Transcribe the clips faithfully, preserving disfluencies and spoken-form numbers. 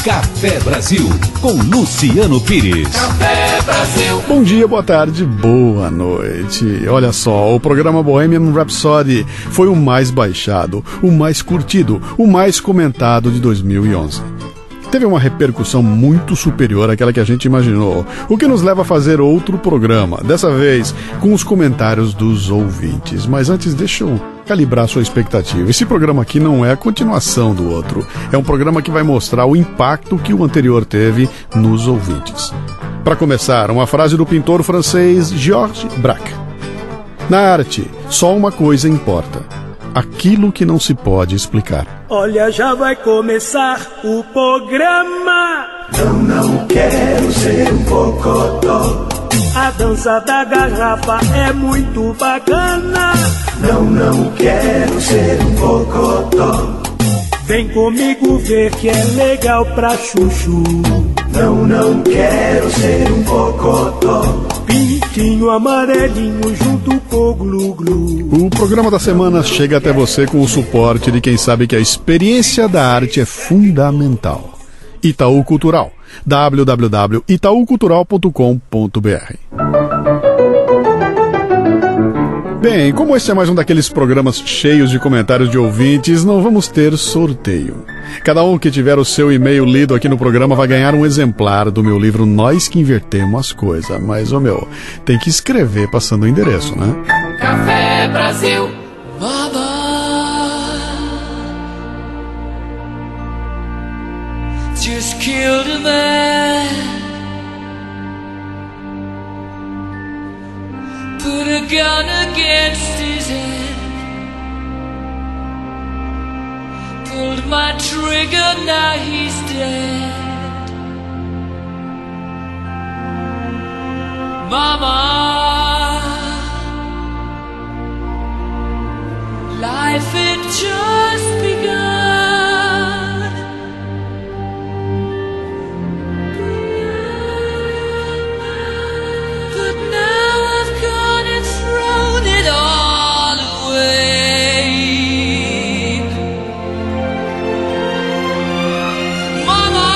Café Brasil, com Luciano Pires. Café Brasil. Bom dia, boa tarde, boa noite. Olha só, o programa Bohemian Rhapsody foi o mais baixado, o mais curtido, o mais comentado de dois mil e onze. Teve uma repercussão muito superior àquela que a gente imaginou, o que nos leva a fazer outro programa, dessa vez com os comentários dos ouvintes. Mas antes, deixa eu calibrar sua expectativa. Esse programa aqui não é a continuação do outro, é um programa que vai mostrar o impacto que o anterior teve nos ouvintes. Para começar, uma frase do pintor francês Georges Braque. Na arte, só uma coisa importa: aquilo que não se pode explicar. Olha, já vai começar o programa. Não, não quero ser um bocotó. A dança da garrafa é muito bacana. Não, não quero ser um bocotó. Vem comigo ver que é legal pra chuchu. Não, não quero ser um bocotó. Pintinho amarelinho junto com o glu-glu. O programa da semana chega até você com o suporte de quem sabe que a experiência da arte é fundamental. Itaú Cultural. w w w ponto itaú cultural ponto com ponto b r. Bem, como este é mais um daqueles programas cheios de comentários de ouvintes, não vamos ter sorteio. Cada um que tiver o seu e-mail lido aqui no programa vai ganhar um exemplar do meu livro Nós que Invertemos as Coisas. Mas, ô meu, tem que escrever passando o endereço, né? Café Brasil. Mama just killed a man, put a gun against his head, pulled my trigger, now he's dead. Mama, life had just begun, but now I've gone and thrown it all away. Mama,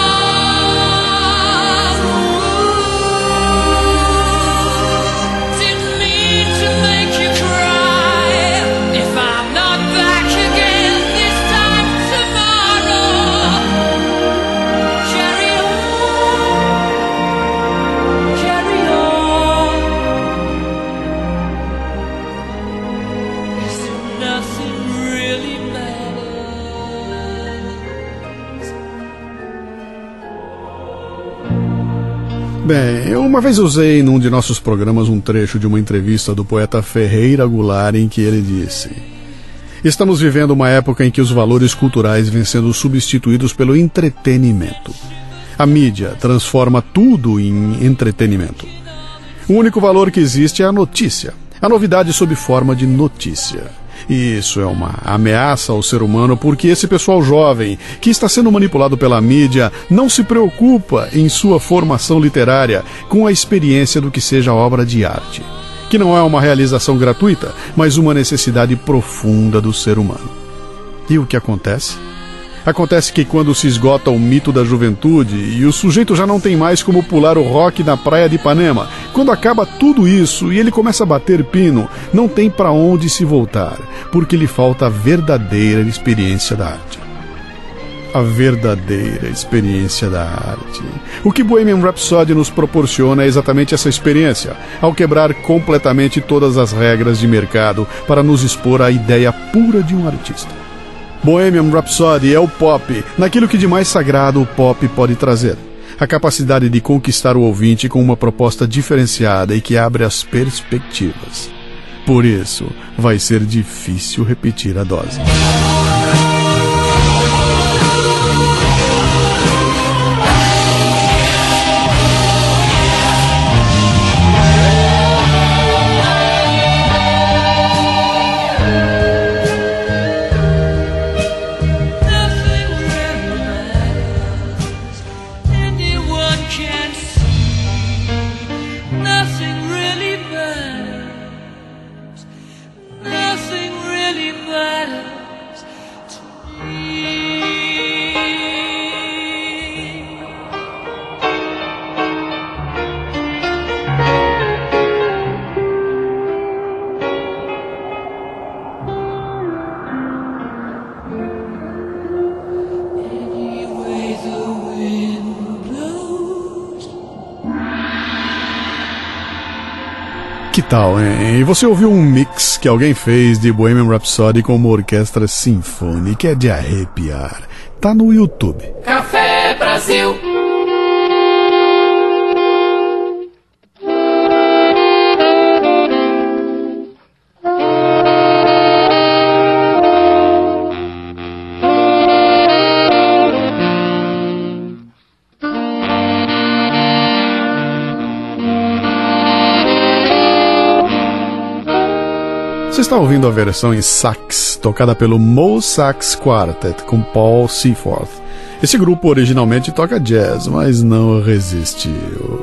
didn't mean to make you cry. If I'm not back again this time tomorrow, carry on, carry on. Is there nothing really matters? Bem, eu uma vez usei num de nossos programas um trecho de uma entrevista do poeta Ferreira Goulart em que ele disse: estamos vivendo uma época em que os valores culturais vêm sendo substituídos pelo entretenimento. A mídia transforma tudo em entretenimento. O único valor que existe é a notícia, a novidade sob forma de notícia. E isso é uma ameaça ao ser humano, porque esse pessoal jovem que está sendo manipulado pela mídia não se preocupa em sua formação literária com a experiência do que seja obra de arte, que não é uma realização gratuita, mas uma necessidade profunda do ser humano. E o que acontece? Acontece que quando se esgota o mito da juventude e o sujeito já não tem mais como pular o rock na praia de Ipanema, quando acaba tudo isso e ele começa a bater pino, não tem para onde se voltar, porque lhe falta a verdadeira experiência da arte. A verdadeira experiência da arte. O que Bohemian Rhapsody nos proporciona é exatamente essa experiência, ao quebrar completamente todas as regras de mercado para nos expor à ideia pura de um artista. Bohemian Rhapsody é o pop, naquilo que de mais sagrado o pop pode trazer. A capacidade de conquistar o ouvinte com uma proposta diferenciada e que abre as perspectivas. Por isso, vai ser difícil repetir a dose. Nothing really matters. tal, hein? E você ouviu um mix que alguém fez de Bohemian Rhapsody com uma orquestra sinfônica, é de arrepiar. Tá no YouTube. Café Brasil. Você está ouvindo a versão em sax, tocada pelo Mo Sax Quartet, com Paul Seaforth. Esse grupo originalmente toca jazz, mas não resistiu.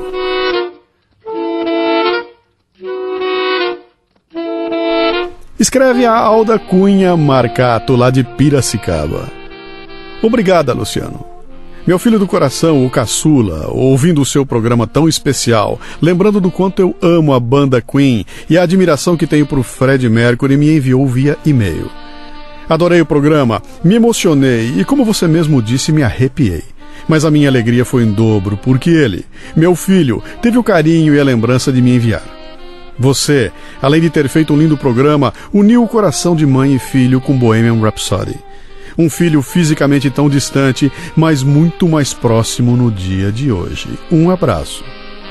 Escreve a Alda Cunha Marcato, lá de Piracicaba. Obrigada, Luciano. Meu filho do coração, o Caçula, ouvindo o seu programa tão especial, lembrando do quanto eu amo a banda Queen e a admiração que tenho por Fred Mercury, me enviou via e-mail. Adorei o programa, me emocionei e, como você mesmo disse, me arrepiei. Mas a minha alegria foi em dobro, porque ele, meu filho, teve o carinho e a lembrança de me enviar. Você, além de ter feito um lindo programa, uniu o coração de mãe e filho com Bohemian Rhapsody. Um filho fisicamente tão distante, mas muito mais próximo no dia de hoje. Um abraço.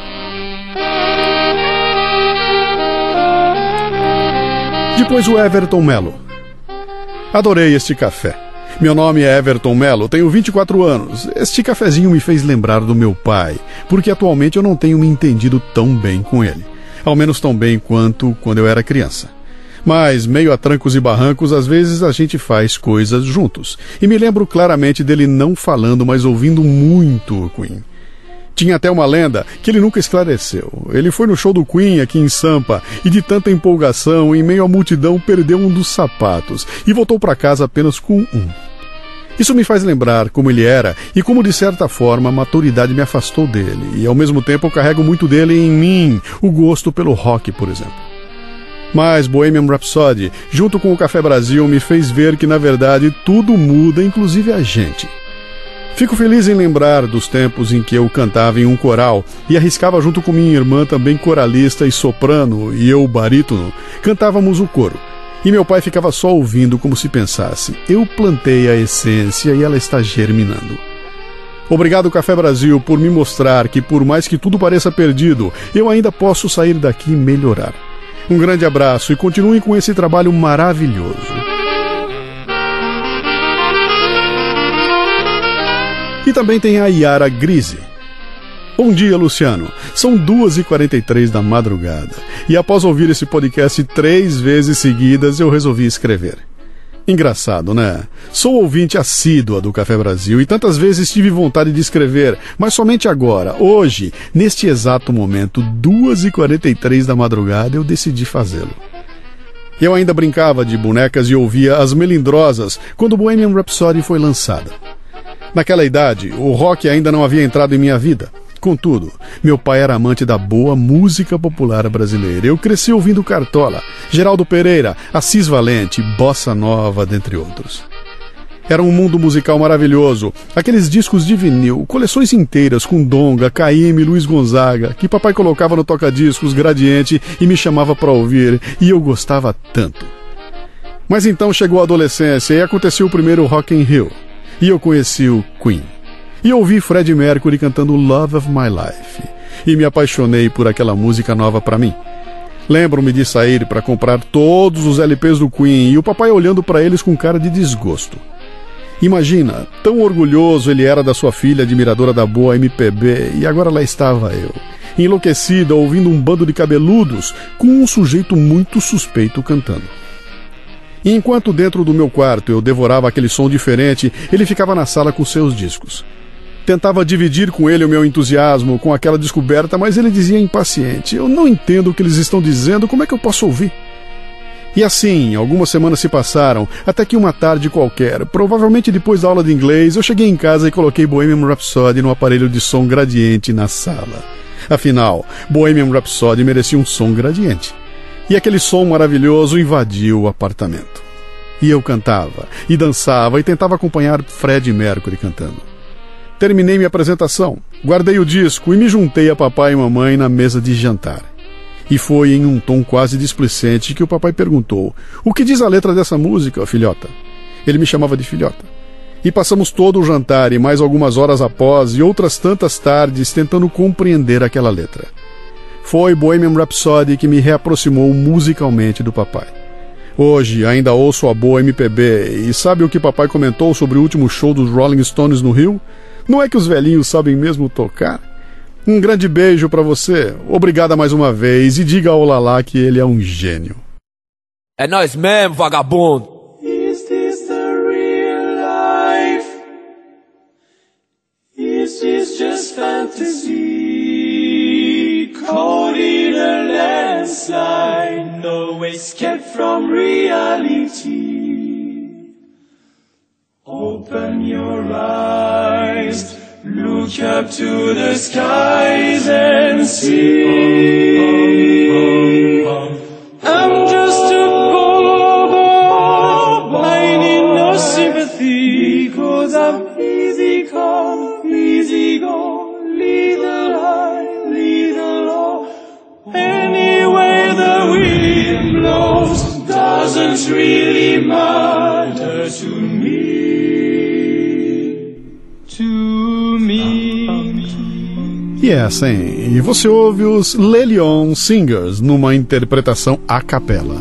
Depois o Everton Melo. Adorei este café. Meu nome é Everton Melo, tenho vinte e quatro anos. Este cafezinho me fez lembrar do meu pai, porque atualmente eu não tenho me entendido tão bem com ele. Ao menos tão bem quanto quando eu era criança. Mas, meio a trancos e barrancos, às vezes a gente faz coisas juntos. E me lembro claramente dele não falando, mas ouvindo muito o Queen. Tinha até uma lenda que ele nunca esclareceu. Ele foi no show do Queen aqui em Sampa e de tanta empolgação, em meio à multidão, perdeu um dos sapatos e voltou para casa apenas com um. Isso me faz lembrar como ele era e como, de certa forma, a maturidade me afastou dele. E, ao mesmo tempo, eu carrego muito dele em mim, o gosto pelo rock, por exemplo. Mas Bohemian Rhapsody, junto com o Café Brasil, me fez ver que, na verdade, tudo muda, inclusive a gente. Fico feliz em lembrar dos tempos em que eu cantava em um coral e arriscava junto com minha irmã, também coralista e soprano, e eu barítono, cantávamos o coro. E meu pai ficava só ouvindo como se pensasse, eu plantei a essência e ela está germinando. Obrigado, Café Brasil, por me mostrar que, por mais que tudo pareça perdido, eu ainda posso sair daqui e melhorar. Um grande abraço e continuem com esse trabalho maravilhoso. E também tem a Yara Grise. Bom dia, Luciano. São duas e quarenta e três da madrugada. E após ouvir esse podcast três vezes seguidas, eu resolvi escrever. Engraçado, né? Sou ouvinte assídua do Café Brasil e tantas vezes tive vontade de escrever, mas somente agora, hoje, neste exato momento, duas e quarenta e três da madrugada, eu decidi fazê-lo. Eu ainda brincava de bonecas e ouvia As Melindrosas quando Bohemian Rhapsody foi lançada. Naquela idade, o rock ainda não havia entrado em minha vida. Contudo, meu pai era amante da boa música popular brasileira. Eu cresci ouvindo Cartola, Geraldo Pereira, Assis Valente, Bossa Nova, dentre outros. Era um mundo musical maravilhoso. Aqueles discos de vinil, coleções inteiras com Donga, Caymmi, Luiz Gonzaga, que papai colocava no toca-discos Gradiente e me chamava para ouvir, e eu gostava tanto. Mas então chegou a adolescência e aconteceu o primeiro Rock in Rio. E eu conheci o Queen. E ouvi Fred Mercury cantando Love of My Life. E me apaixonei por aquela música nova para mim. Lembro-me de sair para comprar todos os L Ps do Queen e o papai olhando para eles com cara de desgosto. Imagina, tão orgulhoso ele era da sua filha admiradora da boa M P B, e agora lá estava eu, enlouquecida, ouvindo um bando de cabeludos com um sujeito muito suspeito cantando. E enquanto dentro do meu quarto eu devorava aquele som diferente, ele ficava na sala com seus discos. Tentava dividir com ele o meu entusiasmo com aquela descoberta, mas ele dizia impaciente, eu não entendo o que eles estão dizendo, como é que eu posso ouvir? E assim, algumas semanas se passaram, até que uma tarde qualquer, provavelmente depois da aula de inglês, eu cheguei em casa e coloquei Bohemian Rhapsody no aparelho de som Gradiente na sala. Afinal, Bohemian Rhapsody merecia um som Gradiente. E aquele som maravilhoso invadiu o apartamento. E eu cantava, e dançava, e tentava acompanhar Fred Mercury cantando. Terminei minha apresentação, guardei o disco e me juntei a papai e mamãe na mesa de jantar. E foi em um tom quase displicente que o papai perguntou: "O que diz a letra dessa música, filhota?" Ele me chamava de filhota. E passamos todo o jantar e mais algumas horas após e outras tantas tardes tentando compreender aquela letra. Foi Bohemian Rhapsody que me reaproximou musicalmente do papai. Hoje ainda ouço a boa M P B e sabe o que papai comentou sobre o último show dos Rolling Stones no Rio? Não é que os velhinhos sabem mesmo tocar? Um grande beijo pra você, obrigada mais uma vez e diga ao Lala que ele é um gênio. É nóis mesmo, vagabundo! Is this the real life? Is this just fantasy? Caught in a landslide, no escape from reality. Open your eyes, look up to the skies and see. I'm just a bobo, I need no sympathy, 'cause I'm easy come, easy go, little high, little low. Anyway the wind blows doesn't really matter to me. To me. E é assim, e você ouve os Le Lyon Singers numa interpretação a capela.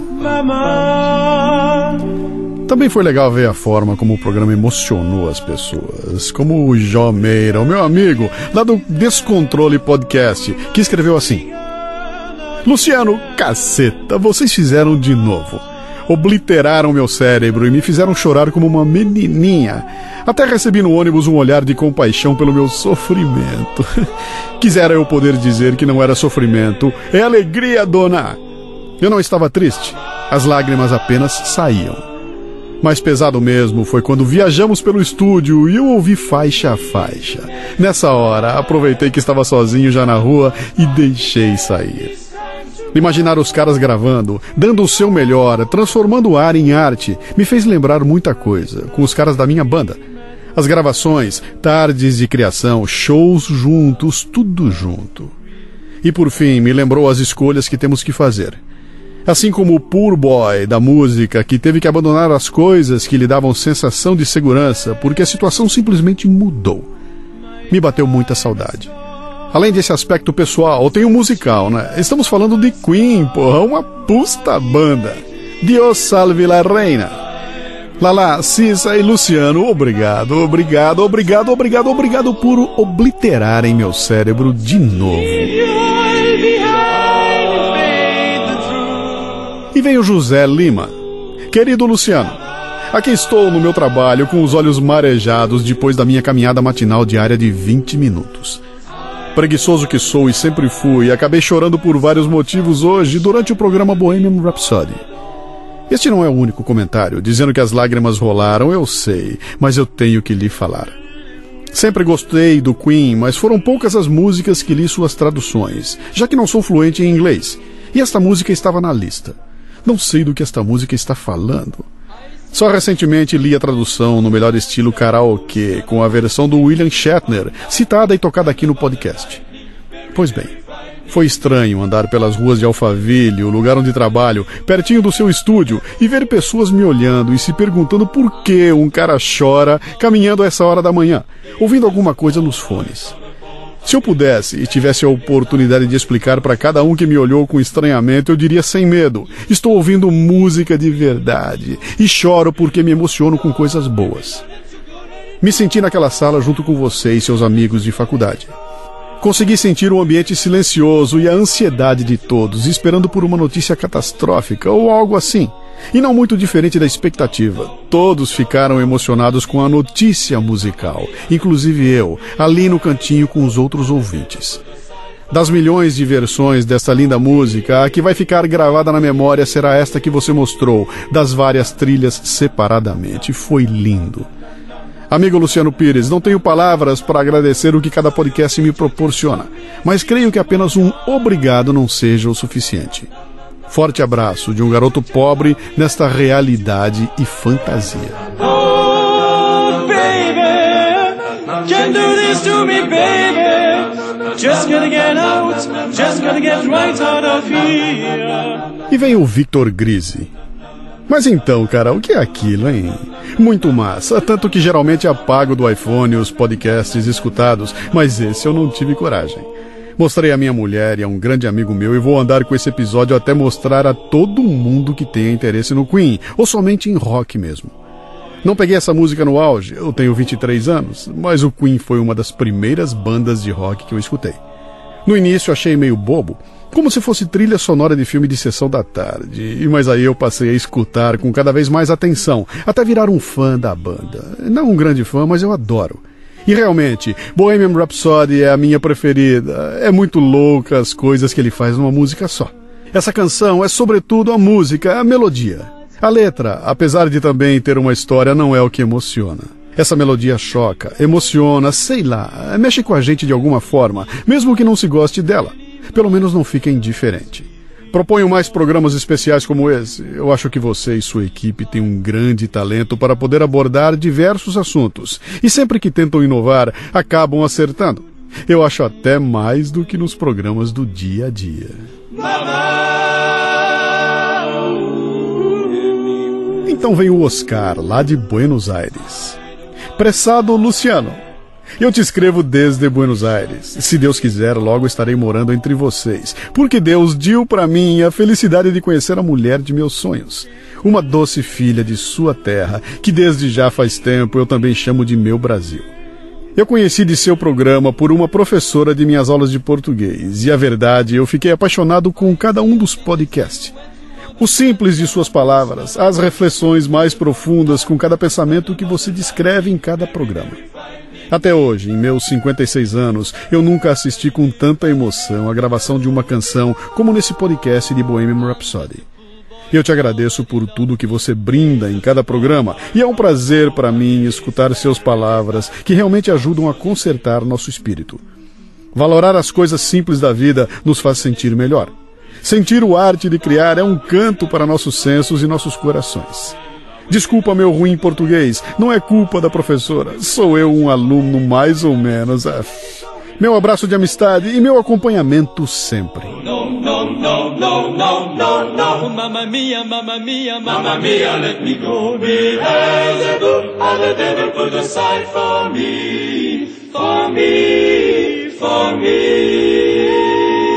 Também foi legal ver a forma como o programa emocionou as pessoas, como o Jó Meira, o meu amigo, lá do Descontrole Podcast, que escreveu assim: "Luciano, caceta, vocês fizeram de novo. Obliteraram meu cérebro e me fizeram chorar como uma menininha. Até recebi no ônibus um olhar de compaixão pelo meu sofrimento. Quisera eu poder dizer que não era sofrimento, é alegria, dona. Eu não estava triste, as lágrimas apenas saíam. Mais pesado mesmo foi quando viajamos pelo estúdio e eu ouvi faixa a faixa. Nessa hora, aproveitei que estava sozinho já na rua e deixei sair. Imaginar os caras gravando, dando o seu melhor, transformando o ar em arte, me fez lembrar muita coisa, com os caras da minha banda. As gravações, tardes de criação, shows juntos, tudo junto. E por fim, me lembrou as escolhas que temos que fazer. Assim como o poor boy da música, que teve que abandonar as coisas que lhe davam sensação de segurança, porque a situação simplesmente mudou. Me bateu muita saudade. Além desse aspecto pessoal, tem o musical, né? Estamos falando de Queen, porra, uma puta banda. Dios salve la reina. Lala, Cissa e Luciano, obrigado, obrigado, obrigado, obrigado, obrigado por obliterarem meu cérebro de novo. E vem o José Lima. Querido Luciano, aqui estou no meu trabalho com os olhos marejados depois da minha caminhada matinal diária de vinte minutos. Preguiçoso que sou e sempre fui, acabei chorando por vários motivos hoje durante o programa Bohemian Rhapsody. Este não é o único comentário, dizendo que as lágrimas rolaram, eu sei, mas eu tenho que lhe falar. Sempre gostei do Queen, mas foram poucas as músicas que li suas traduções, já que não sou fluente em inglês, e esta música estava na lista. Não sei do que esta música está falando. Só recentemente li a tradução no melhor estilo karaokê, com a versão do William Shatner, citada e tocada aqui no podcast. Pois bem, foi estranho andar pelas ruas de Alphaville, o lugar onde trabalho, pertinho do seu estúdio, e ver pessoas me olhando e se perguntando por que um cara chora caminhando a essa hora da manhã, ouvindo alguma coisa nos fones. Se eu pudesse e tivesse a oportunidade de explicar para cada um que me olhou com estranhamento, eu diria sem medo: estou ouvindo música de verdade e choro porque me emociono com coisas boas. Me senti naquela sala junto com você e seus amigos de faculdade. Consegui sentir um ambiente silencioso e a ansiedade de todos, esperando por uma notícia catastrófica ou algo assim. E não muito diferente da expectativa. Todos ficaram emocionados com a notícia musical, inclusive eu, ali no cantinho com os outros ouvintes. Das milhões de versões desta linda música, a que vai ficar gravada na memória será esta que você mostrou, das várias trilhas separadamente. Foi lindo. Amigo Luciano Pires, não tenho palavras para agradecer o que cada podcast me proporciona, mas creio que apenas um obrigado não seja o suficiente. Forte abraço de um garoto pobre nesta realidade e fantasia. Oh, baby, can't do this to me, baby. Just gotta get out, just gotta get right out of here. E vem o Victor Grise. Mas então, cara, o que é aquilo, hein? Muito massa, tanto que geralmente apago do iPhone os podcasts escutados, mas esse eu não tive coragem. Mostrei a minha mulher e a um grande amigo meu e vou andar com esse episódio até mostrar a todo mundo que tenha interesse no Queen, ou somente em rock mesmo. Não peguei essa música no auge, eu tenho vinte e três anos, mas o Queen foi uma das primeiras bandas de rock que eu escutei. No início achei meio bobo, como se fosse trilha sonora de filme de sessão da tarde, mas aí eu passei a escutar com cada vez mais atenção, até virar um fã da banda. Não um grande fã, mas eu adoro. E realmente, Bohemian Rhapsody é a minha preferida. É muito louca as coisas que ele faz numa música só. Essa canção é sobretudo a música, a melodia. A letra, apesar de também ter uma história, não é o que emociona. Essa melodia choca, emociona, sei lá, mexe com a gente de alguma forma, mesmo que não se goste dela. Pelo menos não fica indiferente. Proponho mais programas especiais como esse. Eu acho que você e sua equipe têm um grande talento para poder abordar diversos assuntos. E sempre que tentam inovar, acabam acertando. Eu acho até mais do que nos programas do dia a dia. Então vem o Oscar, lá de Buenos Aires. Prezado Luciano, eu te escrevo desde Buenos Aires. Se Deus quiser, logo estarei morando entre vocês, porque Deus deu para mim a felicidade de conhecer a mulher de meus sonhos, uma doce filha de sua terra, que desde já faz tempo eu também chamo de meu Brasil. Eu conheci de seu programa por uma professora de minhas aulas de português, e a verdade, eu fiquei apaixonado com cada um dos podcasts. O simples de suas palavras, as reflexões mais profundas com cada pensamento que você descreve em cada programa. Até hoje, em meus cinquenta e seis anos, eu nunca assisti com tanta emoção a gravação de uma canção como nesse podcast de Bohemian Rhapsody. Eu te agradeço por tudo que você brinda em cada programa, e é um prazer para mim escutar suas palavras que realmente ajudam a consertar nosso espírito. Valorar as coisas simples da vida nos faz sentir melhor. Sentir o arte de criar é um canto para nossos sensos e nossos corações. Desculpa meu ruim português, não é culpa da professora, sou eu um aluno mais ou menos. Ah, meu abraço de amistade e meu acompanhamento sempre. No, no, no, no, no, no, no. Mamma mia, mamma mia, mamma mia, let me go. Beelzebub, and the devil put aside for me, for me, for me.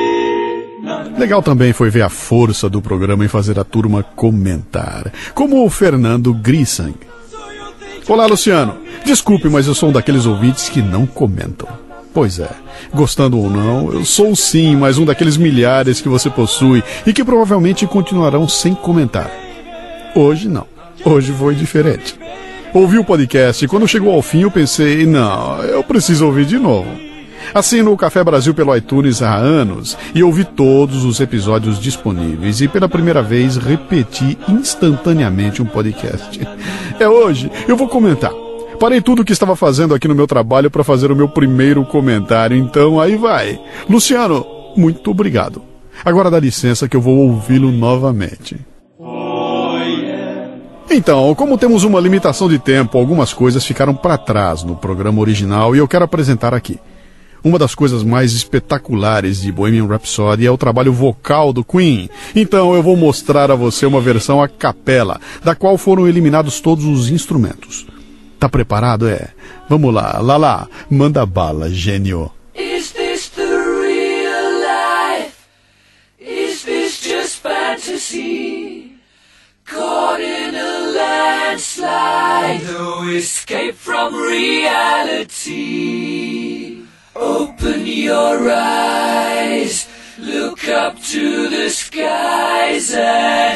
Legal também foi ver a força do programa em fazer a turma comentar, como o Fernando Grisang. Olá, Luciano. Desculpe, mas eu sou um daqueles ouvintes que não comentam. Pois é, gostando ou não, eu sou sim mais um daqueles milhares que você possui e que provavelmente continuarão sem comentar. Hoje não, hoje foi diferente. Ouvi o podcast e quando chegou ao fim eu pensei, não, eu preciso ouvir de novo. Assino o Café Brasil pelo iTunes há anos e ouvi todos os episódios disponíveis e pela primeira vez repeti instantaneamente um podcast. É hoje, eu vou comentar. Parei tudo o que estava fazendo aqui no meu trabalho para fazer o meu primeiro comentário, então aí vai. Luciano, muito obrigado. Agora dá licença que eu vou ouvi-lo novamente. Então, como temos uma limitação de tempo, algumas coisas ficaram para trás no programa original e eu quero apresentar aqui. Uma das coisas mais espetaculares de Bohemian Rhapsody é o trabalho vocal do Queen. Então eu vou mostrar a você uma versão a capela, da qual foram eliminados todos os instrumentos. Tá preparado? É. Vamos lá, lá lá, manda bala, gênio. Is this the real life? Is this just fantasy? Caught in a landslide, no escape from reality. Open your eyes, look up to the skies and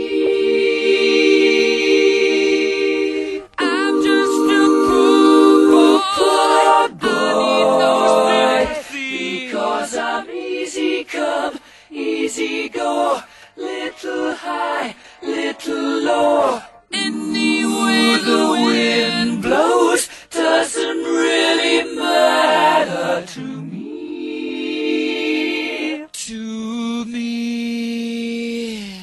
see. I'm just a poor boy, boy, because I'm easy come, easy go, little high, little low. Anyway the wind blows doesn't really matter to me, to me.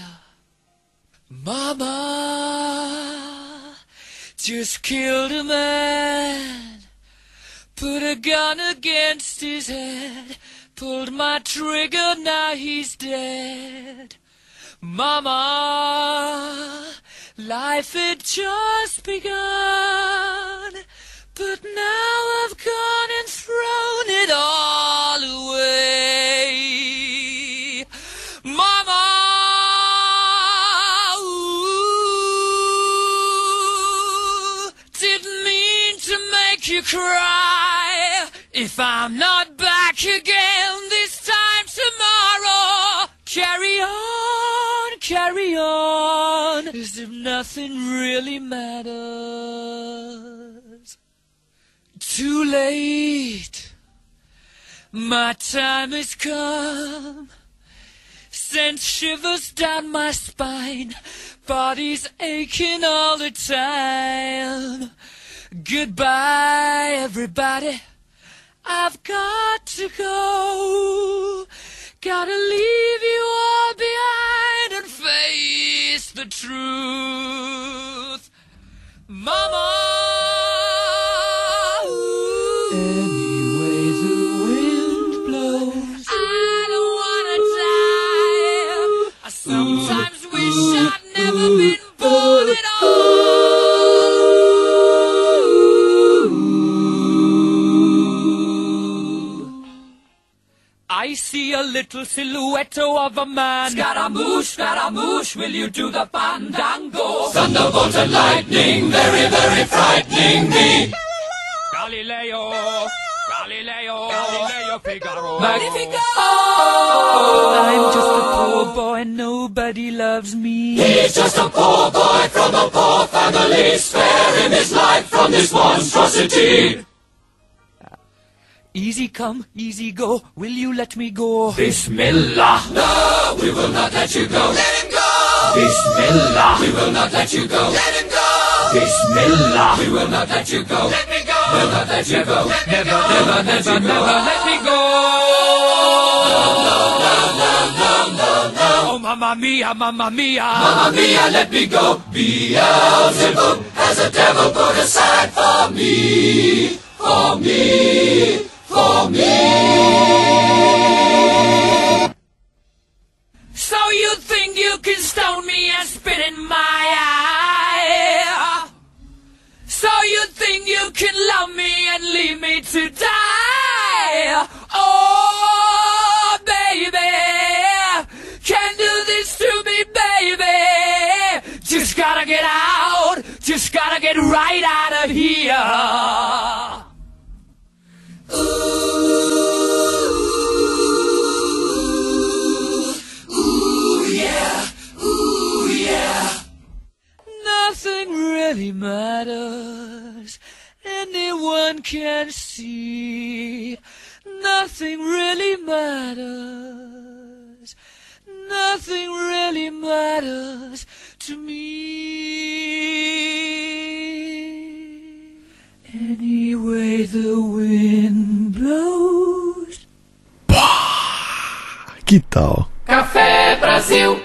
Mama just killed a man, put a gun against his head. pulled my trigger, now he's dead. Mama, life had just begun, but now I've gone and thrown it all away. Mama, ooh, didn't mean to make you cry. If I'm not back again this time tomorrow, carry on, carry on, as if nothing really matters. Too late, my time has come, sent shivers down my spine, body's aching all the time. Goodbye, everybody, I've got to go. Gotta leave you all behind and face the truth. Mama, ooh, any way the wind blows, I don't wanna die. I sometimes wish I'd never been born at all. I see a little silhouette of a man. Scaramouche, Scaramouche, will you do the fandango? Thunderbolt and lightning, very, very frightening me. Galileo, Galileo, Galileo Figaro. Magnifico! I'm just a poor boy, nobody loves me. He's just a poor boy from a poor family. Spare him his life from this monstrosity. Easy come, easy go, will you let me go? Bismillah. No, we will not let you go. Let him go. Bismillah. We will not let you go. Let him go. Bismillah. We will not let you go. Let me go. We'll not let you go. Let never, go. never, never, never let me go. No, no, no, no, no, no, no. Oh, mamma mia, mamma mia. Mamma mia, let me go. Beelzebub has a devil put aside for me. For me. For me. So you think you can stone me and spit in my eye? So you think you can love me and leave me to die? Oh, baby, can't do this to me, baby. Just gotta get out, just gotta get right out of here. Ooh, ooh, yeah, ooh, yeah. Nothing really matters, anyone can see. Nothing really matters, nothing really matters to me. Anyway the wind blows. Que tal? Café Brasil.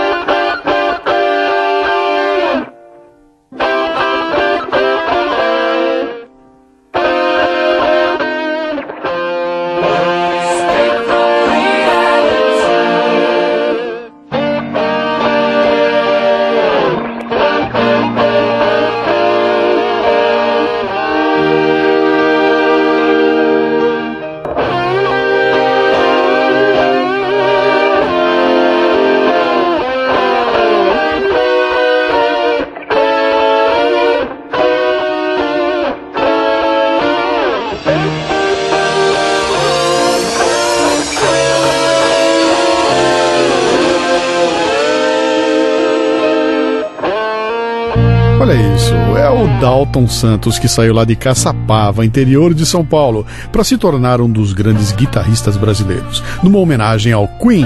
Olha isso, é o Dalton Santos que saiu lá de Caçapava, interior de São Paulo, para se tornar um dos grandes guitarristas brasileiros, numa homenagem ao Queen.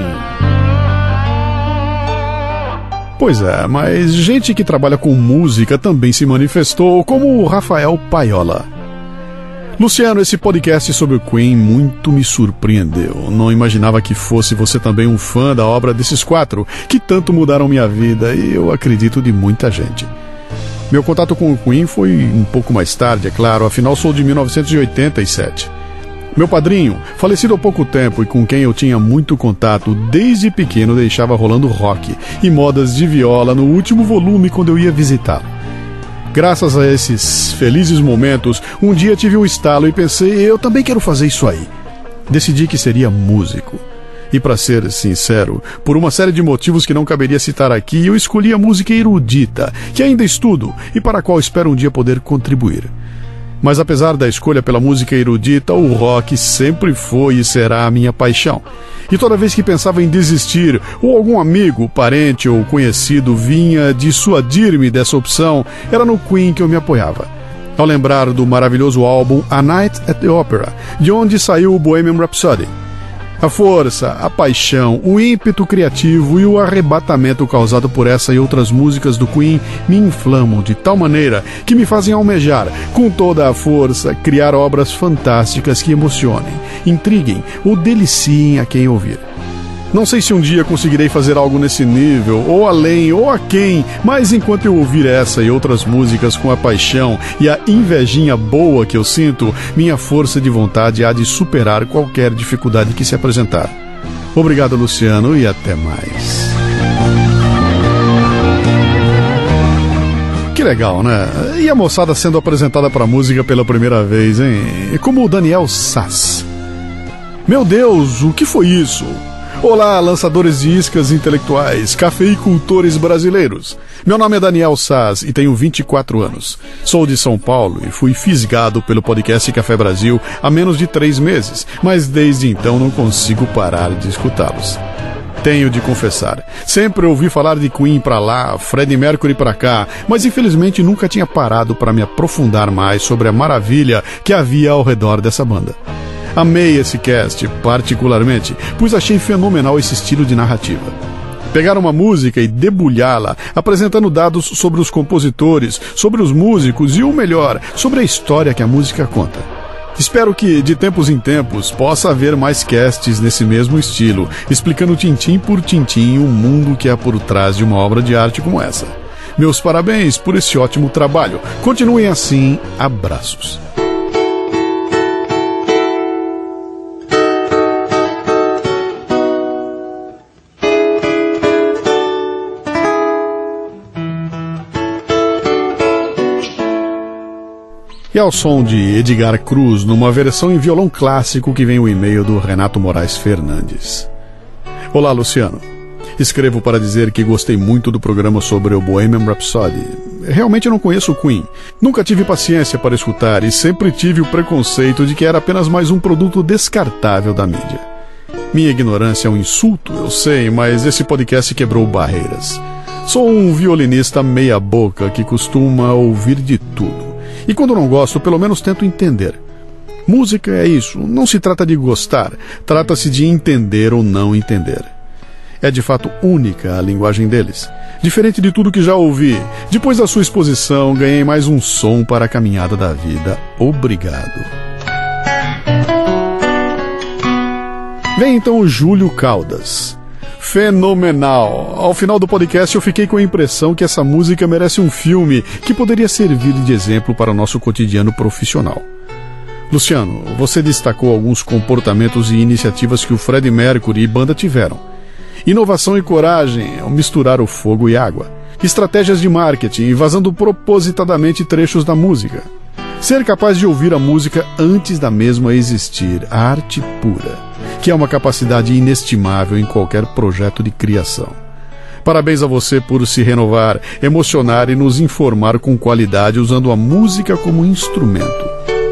Pois é, mas gente que trabalha com música também se manifestou, como o Rafael Paiola. Luciano, esse podcast sobre o Queen muito me surpreendeu. Não imaginava que fosse você também um fã da obra desses quatro, que tanto mudaram minha vida e eu acredito de muita gente. Meu contato com o Queen foi um pouco mais tarde, é claro, afinal sou de mil novecentos e oitenta e sete. Meu padrinho, falecido há pouco tempo e com quem eu tinha muito contato desde pequeno, deixava rolando rock e modas de viola no último volume quando eu ia visitá-lo. Graças a esses felizes momentos, um dia tive um estalo e pensei, eu também quero fazer isso aí. Decidi que seria músico. E para ser sincero, por uma série de motivos que não caberia citar aqui, eu escolhi a música erudita, que ainda estudo e para a qual espero um dia poder contribuir. Mas apesar da escolha pela música erudita, o rock sempre foi e será a minha paixão. E toda vez que pensava em desistir, ou algum amigo, parente ou conhecido vinha dissuadir-me dessa opção, era no Queen que eu me apoiava. Ao lembrar do maravilhoso álbum A Night at the Opera, de onde saiu o Bohemian Rhapsody. A força, a paixão, o ímpeto criativo e o arrebatamento causado por essa e outras músicas do Queen me inflamam de tal maneira que me fazem almejar, com toda a força, criar obras fantásticas que emocionem, intriguem ou deliciem a quem ouvir. Não sei se um dia conseguirei fazer algo nesse nível, ou além, ou a quem, mas enquanto eu ouvir essa e outras músicas com a paixão e a invejinha boa que eu sinto, minha força de vontade há de superar qualquer dificuldade que se apresentar. Obrigado, Luciano, e até mais. Que legal, né? E a moçada sendo apresentada para a música pela primeira vez, hein? Como o Daniel Sass. Meu Deus, o que foi isso? Olá, lançadores de iscas intelectuais, cafeicultores brasileiros. Meu nome é Daniel Sass e tenho vinte e quatro anos. Sou de São Paulo e fui fisgado pelo podcast Café Brasil há menos de três meses, mas desde então não consigo parar de escutá-los. Tenho de confessar, sempre ouvi falar de Queen pra lá, Freddie Mercury pra cá, mas infelizmente nunca tinha parado para me aprofundar mais sobre a maravilha que havia ao redor dessa banda. Amei esse cast, particularmente, pois achei fenomenal esse estilo de narrativa. Pegar uma música e debulhá-la, apresentando dados sobre os compositores, sobre os músicos e, o melhor, sobre a história que a música conta. Espero que, de tempos em tempos, possa haver mais casts nesse mesmo estilo, explicando tintim por tintim o mundo que há por trás de uma obra de arte como essa. Meus parabéns por esse ótimo trabalho. Continuem assim. Abraços. E ao som de Edgar Cruz, numa versão em violão clássico que vem o e-mail do Renato Moraes Fernandes. Olá, Luciano. Escrevo para dizer que gostei muito do programa sobre o Bohemian Rhapsody. Realmente não conheço o Queen. Nunca tive paciência para escutar e sempre tive o preconceito de que era apenas mais um produto descartável da mídia. Minha ignorância é um insulto, eu sei, mas esse podcast quebrou barreiras. Sou um violinista meia boca que costuma ouvir de tudo. E quando não gosto, pelo menos tento entender. Música é isso, não se trata de gostar, trata-se de entender ou não entender. É de fato única a linguagem deles. Diferente de tudo que já ouvi, depois da sua exposição, ganhei mais um som para a caminhada da vida. Obrigado. Vem então o Júlio Caldas. Fenomenal! Ao final do podcast eu fiquei com a impressão que essa música merece um filme que poderia servir de exemplo para o nosso cotidiano profissional. Luciano, você destacou alguns comportamentos e iniciativas que o Freddie Mercury e banda tiveram. Inovação e coragem ao misturar o fogo e água. Estratégias de marketing, vazando propositadamente trechos da música. Ser capaz de ouvir a música antes da mesma existir, a arte pura, que é uma capacidade inestimável em qualquer projeto de criação. Parabéns a você por se renovar, emocionar e nos informar com qualidade usando a música como instrumento.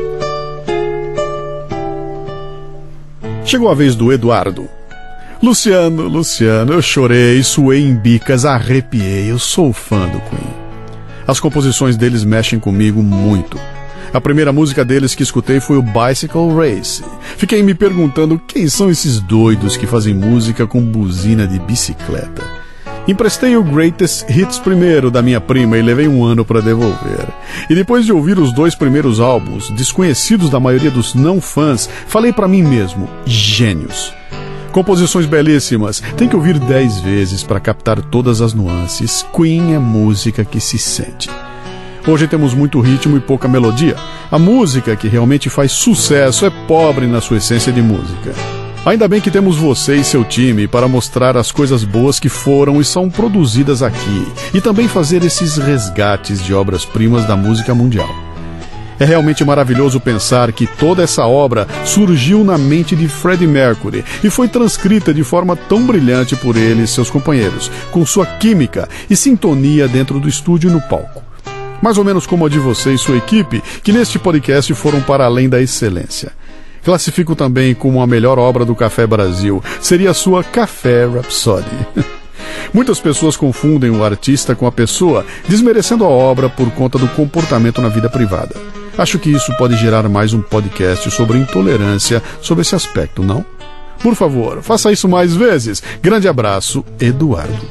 Chegou a vez do Eduardo. Luciano, Luciano, eu chorei, suei em bicas, arrepiei, eu sou fã do Queen. As composições deles mexem comigo muito. A primeira música deles que escutei foi o Bicycle Race. Fiquei me perguntando quem são esses doidos que fazem música com buzina de bicicleta. Emprestei o Greatest Hits primeiro da minha prima e levei um ano para devolver. E depois de ouvir os dois primeiros álbuns, desconhecidos da maioria dos não fãs, falei para mim mesmo, gênios. Composições belíssimas, tem que ouvir dez vezes para captar todas as nuances. Queen é música que se sente. Hoje temos muito ritmo e pouca melodia. A música que realmente faz sucesso é pobre na sua essência de música. Ainda bem que temos você e seu time para mostrar as coisas boas que foram e são produzidas aqui, e também fazer esses resgates de obras-primas da música mundial. É realmente maravilhoso pensar que toda essa obra surgiu na mente de Freddie Mercury e foi transcrita de forma tão brilhante por ele e seus companheiros, com sua química e sintonia dentro do estúdio e no palco. Mais ou menos como a de você e sua equipe, que neste podcast foram para além da excelência. Classifico também como a melhor obra do Café Brasil, seria a sua Café Rhapsody. Muitas pessoas confundem o artista com a pessoa, desmerecendo a obra por conta do comportamento na vida privada. Acho que isso pode gerar mais um podcast sobre intolerância sobre esse aspecto, não? Por favor, faça isso mais vezes. Grande abraço, Eduardo.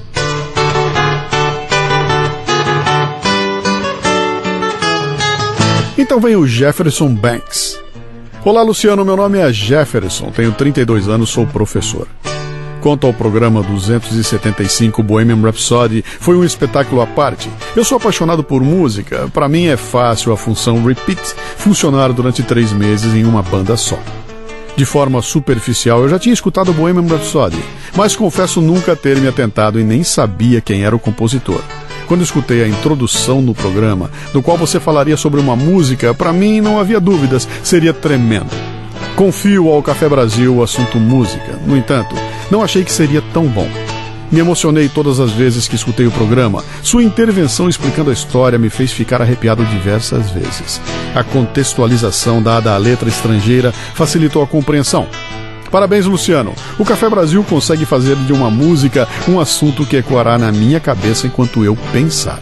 Então vem o Jefferson Banks. Olá, Luciano, meu nome é Jefferson, tenho trinta e dois anos, sou professor. Quanto ao programa duzentos e setenta e cinco Bohemian Rhapsody, foi um espetáculo à parte. Eu sou apaixonado por música, para mim é fácil a função repeat funcionar durante três meses em uma banda só. De forma superficial, eu já tinha escutado Bohemian Rhapsody, mas confesso nunca ter me atentado e nem sabia quem era o compositor. Quando escutei a introdução no programa, do qual você falaria sobre uma música, para mim não havia dúvidas, seria tremendo. Confio ao Café Brasil o assunto música, no entanto, não achei que seria tão bom. Me emocionei todas as vezes que escutei o programa. Sua intervenção explicando a história me fez ficar arrepiado diversas vezes. A contextualização dada à letra estrangeira facilitou a compreensão. Parabéns, Luciano. O Café Brasil consegue fazer de uma música um assunto que ecoará na minha cabeça enquanto eu pensar.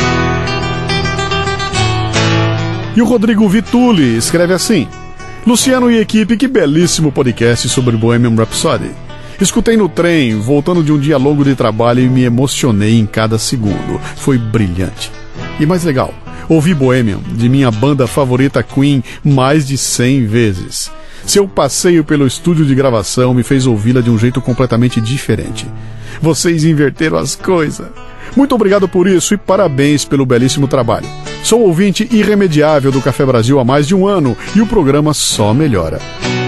E o Rodrigo Vitulli escreve assim: Luciano e equipe, que belíssimo podcast sobre Bohemian Rhapsody. Escutei no trem, voltando de um dia longo de trabalho, e me emocionei em cada segundo. Foi brilhante. E mais legal, ouvi Bohemian, de minha banda favorita Queen, mais de cem vezes. Seu passeio pelo estúdio de gravação me fez ouvi-la de um jeito completamente diferente. Vocês inverteram as coisas. Muito obrigado por isso e parabéns pelo belíssimo trabalho. Sou ouvinte irremediável do Café Brasil há mais de um ano e o programa só melhora.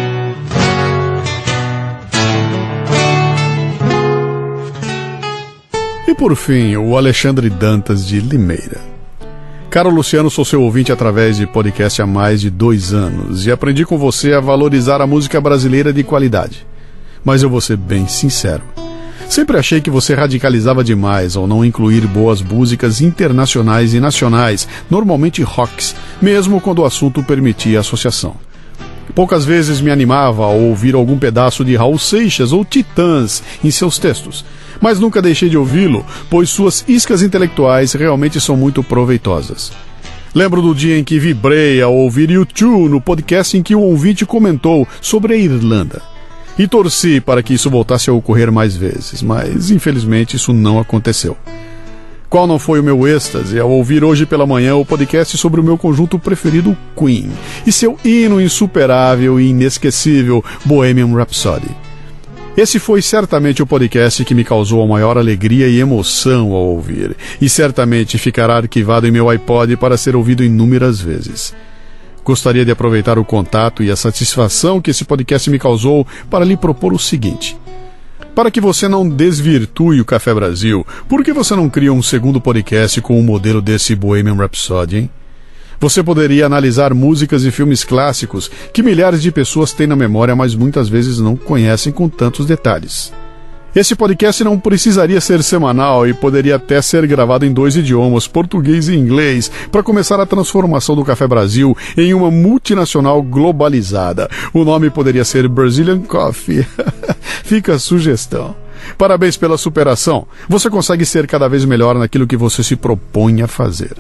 E por fim, o Alexandre Dantas de Limeira. Caro Luciano, sou seu ouvinte através de podcast há mais de dois anos e aprendi com você a valorizar a música brasileira de qualidade. Mas eu vou ser bem sincero. Sempre achei que você radicalizava demais ao não incluir boas músicas internacionais e nacionais, normalmente rocks, mesmo quando o assunto permitia a associação. Poucas vezes me animava a ouvir algum pedaço de Raul Seixas ou Titãs em seus textos, mas nunca deixei de ouvi-lo, pois suas iscas intelectuais realmente são muito proveitosas. Lembro do dia em que vibrei ao ouvir U dois no podcast em que o ouvinte comentou sobre a Irlanda. E torci para que isso voltasse a ocorrer mais vezes, mas infelizmente isso não aconteceu. Qual não foi o meu êxtase ao ouvir hoje pela manhã o podcast sobre o meu conjunto preferido, Queen, e seu hino insuperável e inesquecível, Bohemian Rhapsody. Esse foi certamente o podcast que me causou a maior alegria e emoção ao ouvir, e certamente ficará arquivado em meu iPod para ser ouvido inúmeras vezes. Gostaria de aproveitar o contato e a satisfação que esse podcast me causou para lhe propor o seguinte. Para que você não desvirtue o Café Brasil, por que você não cria um segundo podcast com o modelo desse Bohemian Rhapsody, hein? Você poderia analisar músicas e filmes clássicos que milhares de pessoas têm na memória, mas muitas vezes não conhecem com tantos detalhes. Esse podcast não precisaria ser semanal e poderia até ser gravado em dois idiomas, português e inglês, para começar a transformação do Café Brasil em uma multinacional globalizada. O nome poderia ser Brazilian Coffee. Fica a sugestão. Parabéns pela superação. Você consegue ser cada vez melhor naquilo que você se propõe a fazer.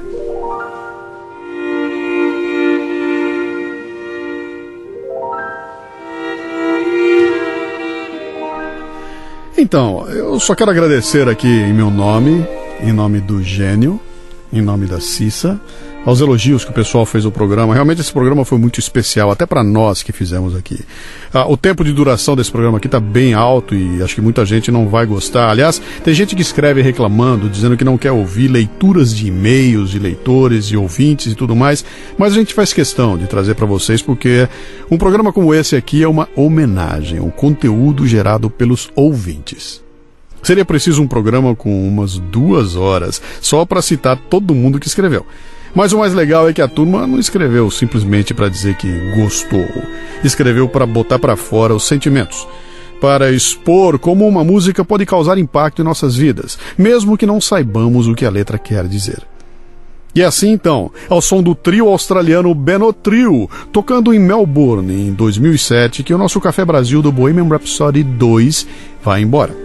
Então, eu só quero agradecer aqui em meu nome, em nome do Gênio, em nome da Cissa, aos elogios que o pessoal fez ao programa. Realmente esse programa foi muito especial, até para nós que fizemos aqui. Ah, o tempo de duração desse programa aqui está bem alto e acho que muita gente não vai gostar. Aliás, tem gente que escreve reclamando, dizendo que não quer ouvir leituras de e-mails de leitores e ouvintes e tudo mais, mas a gente faz questão de trazer para vocês porque um programa como esse aqui é uma homenagem, um conteúdo gerado pelos ouvintes. Seria preciso um programa com umas duas horas só para citar todo mundo que escreveu. Mas o mais legal é que a turma não escreveu simplesmente para dizer que gostou. Escreveu para botar para fora os sentimentos, para expor como uma música pode causar impacto em nossas vidas, mesmo que não saibamos o que a letra quer dizer. E assim então, ao som do trio australiano Benotrio, tocando em Melbourne em dois mil e sete, que o nosso Café Brasil do Bohemian Rhapsody dois vai embora.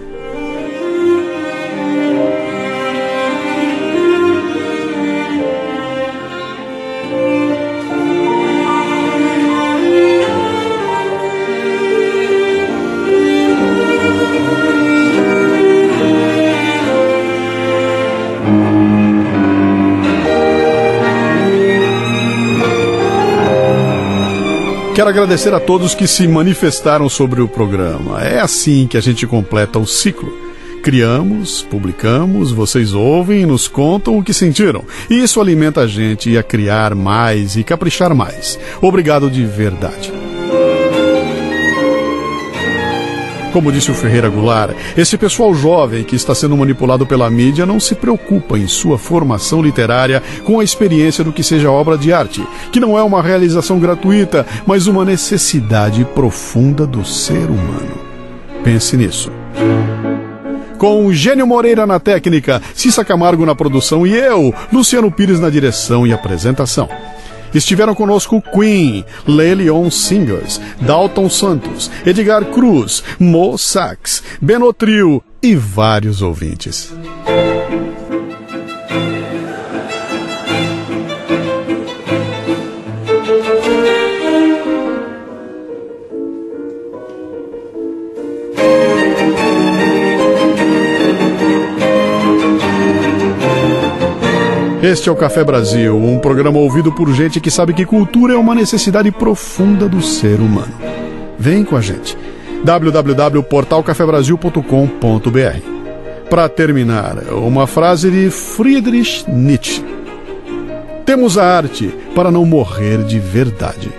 Quero agradecer a todos que se manifestaram sobre o programa. É assim que a gente completa o ciclo. Criamos, publicamos, vocês ouvem e nos contam o que sentiram. E isso alimenta a gente a criar mais e caprichar mais. Obrigado de verdade. Como disse o Ferreira Goulart, esse pessoal jovem que está sendo manipulado pela mídia não se preocupa em sua formação literária com a experiência do que seja obra de arte, que não é uma realização gratuita, mas uma necessidade profunda do ser humano. Pense nisso. Com Gênio Moreira na técnica, Cissa Camargo na produção e eu, Luciano Pires na direção e apresentação. Estiveram conosco Queen, Le Leon Singers, Dalton Santos, Edgar Cruz, Mo Sax, Benotrio e vários ouvintes. Este é o Café Brasil, um programa ouvido por gente que sabe que cultura é uma necessidade profunda do ser humano. Vem com a gente. w w w ponto portal café brasil ponto com ponto b r. Para terminar, uma frase de Friedrich Nietzsche. Temos a arte para não morrer de verdade.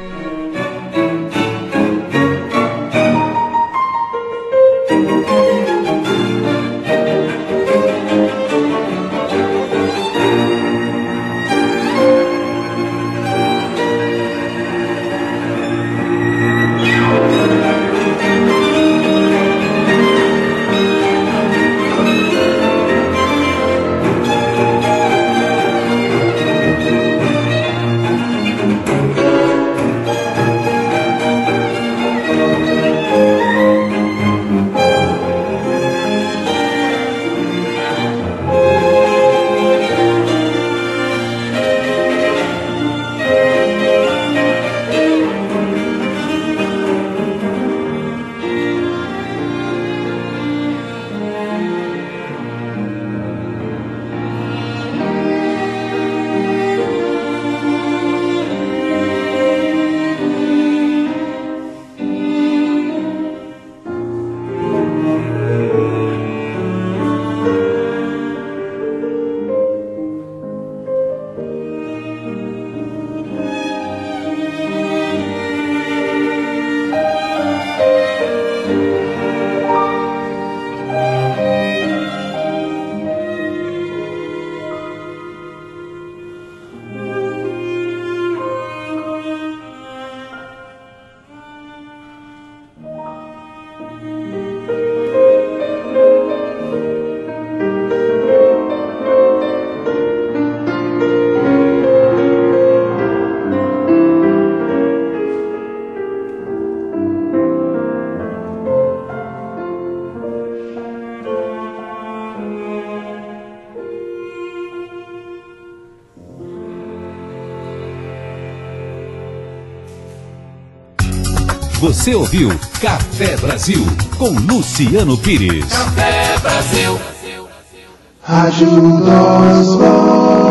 Você ouviu Café Brasil com Luciano Pires. Café Brasil. Rádio Nós.